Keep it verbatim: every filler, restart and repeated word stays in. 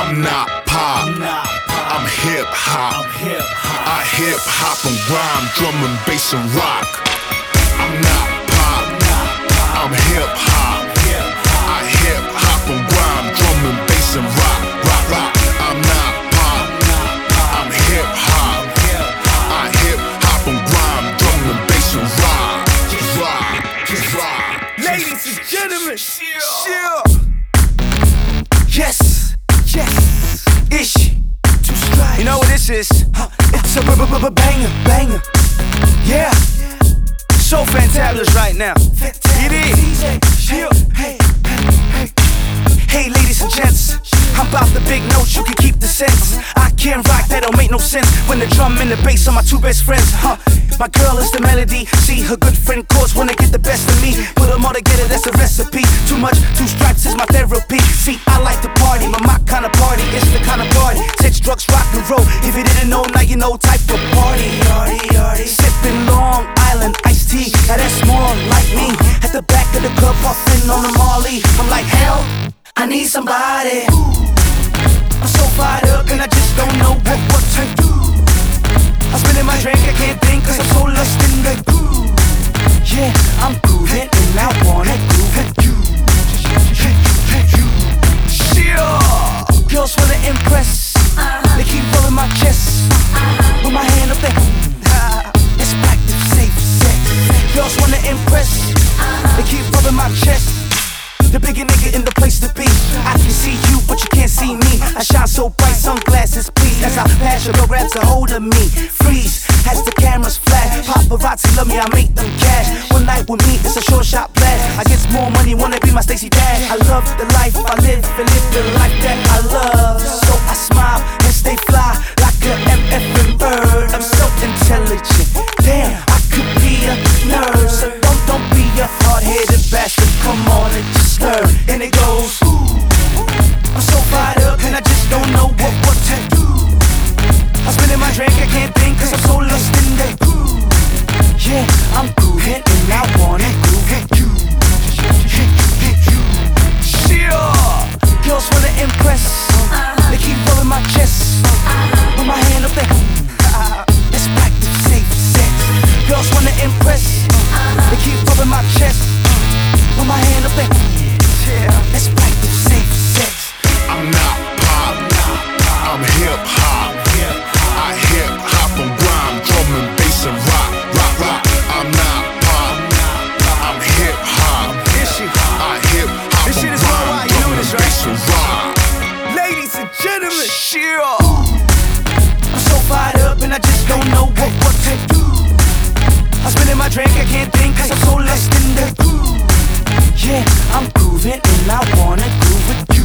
I'm not pop, I'm hip hop. I hip hop and rhyme, drum and bass and rock. I'm not pop, I'm hip hop. I hip hop and rhyme, drum and bass and rock, rock, rock. I'm not pop, I'm hip hop. I hip hop and rhyme, drum and bass and rock, rock, rock. Ladies and gentlemen, chill. Yes, yes, ish. Two strikes. You know what this is? Huh. It's a b-b-b-banger, banger. Yeah. So fantabulous right now. It is. Chill. Hey, hey, hey. Hey, ladies and gents, I'm about the big notes, you can keep the sense. I can't rock, that don't make no sense. When the drum and the bass are my two best friends, huh? My girl is the melody. See, her good friend chords wanna get the best of me. Put them all together, that's a recipe. Too much, two stripes is my therapy. See, I like to party, but my kind of party is the kind of party. Sex, drugs, rock and roll. If you didn't know, now you know type of party. Yardy, yardy. Sipping Long Island iced tea, now that's more like me. At the back of the club, puffing on the Marley. I'm like, hell, I need somebody. I'm so fired up and I just don't know what, what to do. I'm spinning my drink, I can't think cause I'm so lost in the groove. Yeah, I'm grooving and I wanna groove with you. Yeah. Girls wanna impress, they keep rolling my chest. With my hand up there, it's practice safe sex. Girls wanna impress, they keep rubbing my chest. The bigger nigga in the place to be. I can see you, but you can't see me. I shine so bright, sunglasses please. As I pass your girl grabs a hold of me. Freeze, as the cameras flash. Paparazzi love me, I make them cash. One night with me, it's a short shot blast. I get more money, wanna be my Stacey Dash. I love the life I live, and live the life that I love. So I smile and stay fly like a M F bird. I'm so intelligent, damn, I could be a nerd. So don't, don't be a hard-headed bastard, come on and just stir. And it goes, ooh, I'm so fired up and I just don't know what, what to do. I'm spinning my drink, I can't think cause I'm so lost in the groove. Yeah, I'm grooving and I wanna groove with you. Yeah. Girls wanna impress, they keep rolling my chest. With my hand up there, let's practice safe sex. Girls wanna impress, they keep rubbing my chest. With my hand up there, yeah, let's practice safe sex. I'm not pop, I'm hip hop. I hip hop and rhyme, drum and bass and rock, rock, rock. I'm not pop, I'm hip hop. I hip hop and rhyme, drum and bass and rock. Ladies and gentlemen, chill. I'm so fired up and I just don't know what, what to do. I'm spinning my drink, I can't think cause I'm so lost in the groove. Yeah, I'm grooving and I wanna groove with you.